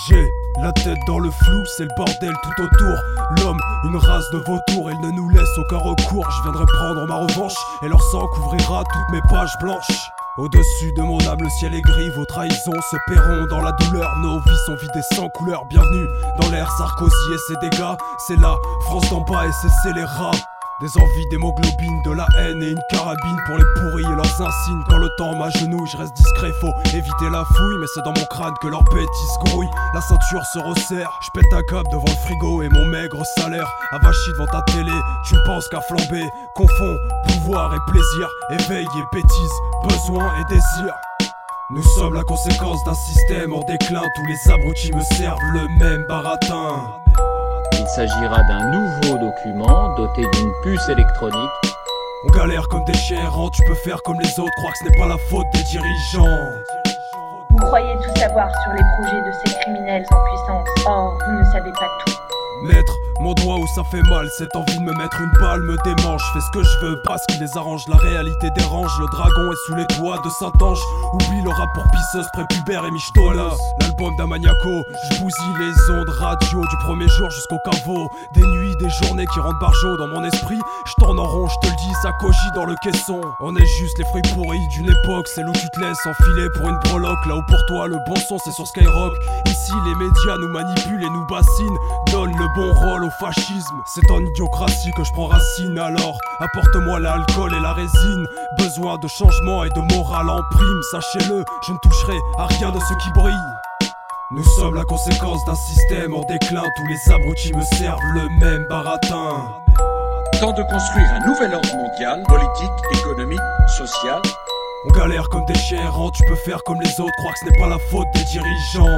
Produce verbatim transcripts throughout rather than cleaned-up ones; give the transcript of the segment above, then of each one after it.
J'ai la tête dans le flou, c'est le bordel tout autour. L'homme, une race de vautours, il ne nous laisse aucun recours. Je viendrai prendre ma revanche et leur sang couvrira toutes mes pages blanches. Au-dessus de mon âme, le ciel est gris, vos trahisons se paieront dans la douleur. Nos vies sont vidées sans couleur, bienvenue dans l'ère Sarkozy et ses dégâts. C'est la France d'en bas et c'est scélérat. Des envies, d'hémoglobine, de la haine et une carabine pour les pourris et leurs insignes. Quand le temps m'agenouille, je reste discret, faut éviter la fouille. Mais c'est dans mon crâne que leurs bêtises grouillent. La ceinture se resserre, je pète un câble devant le frigo et mon maigre salaire. Avachi devant ta télé, tu ne penses qu'à flamber. Confonds pouvoir et plaisir, éveil et bêtise, besoin et désir. Nous sommes la conséquence d'un système en déclin. Tous les abrutis me servent le même baratin. Il s'agira d'un nouveau document doté d'une puce électronique. On galère comme des chiens errants, tu peux faire comme les autres, crois que ce n'est pas la faute des dirigeants. Vous croyez tout savoir sur les projets de ces criminels en puissance. Or, vous ne savez pas tout. Mettre mon doigt où ça fait mal, cette envie de me mettre une balle me démange. Fais ce que je veux, pas ce qui les arrange, la réalité dérange. Le dragon est sous les toits de Saint-Ange. Oublie le rap pour pisseuse, prépubère et michetola. L'album d'un maniaco, je bousille les ondes radio du premier jour jusqu'au caveau. Des nuits, des journées qui rendent barjot dans mon esprit. Je tourne en rond, je te le dis, ça cogit dans le caisson. On est juste les fruits pourris d'une époque, celle où tu te laisses enfiler pour une breloque. Là où pour toi le bon son c'est sur Skyrock. Ici les médias nous manipulent et nous bassinent, donnent le bon rôle au fascisme. C'est en idiocratie que je prends racine. Alors apporte-moi l'alcool et la résine. Besoin de changement et de morale en prime. Sachez-le, je ne toucherai à rien de ce qui brille. Nous sommes la conséquence d'un système en déclin. Tous les abrutis me servent le même baratin. Temps de construire un nouvel ordre mondial, politique, économique, social. On galère comme des chiens errants, tu peux faire comme les autres, crois que ce n'est pas la faute des dirigeants.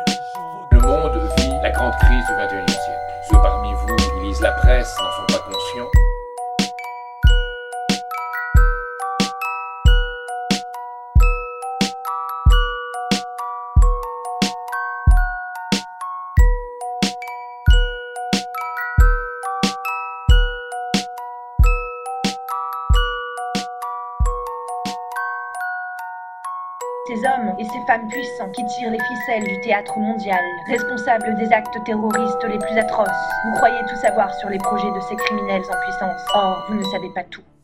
Le monde vit la grande crise du vingt et unième siècle. Ceux parmi vous qui lisent la presse n'en sont pas conscients. Ces hommes et ces femmes puissants qui tirent les ficelles du théâtre mondial, responsables des actes terroristes les plus atroces. Vous croyez tout savoir sur les projets de ces criminels en puissance. Or, vous ne savez pas tout.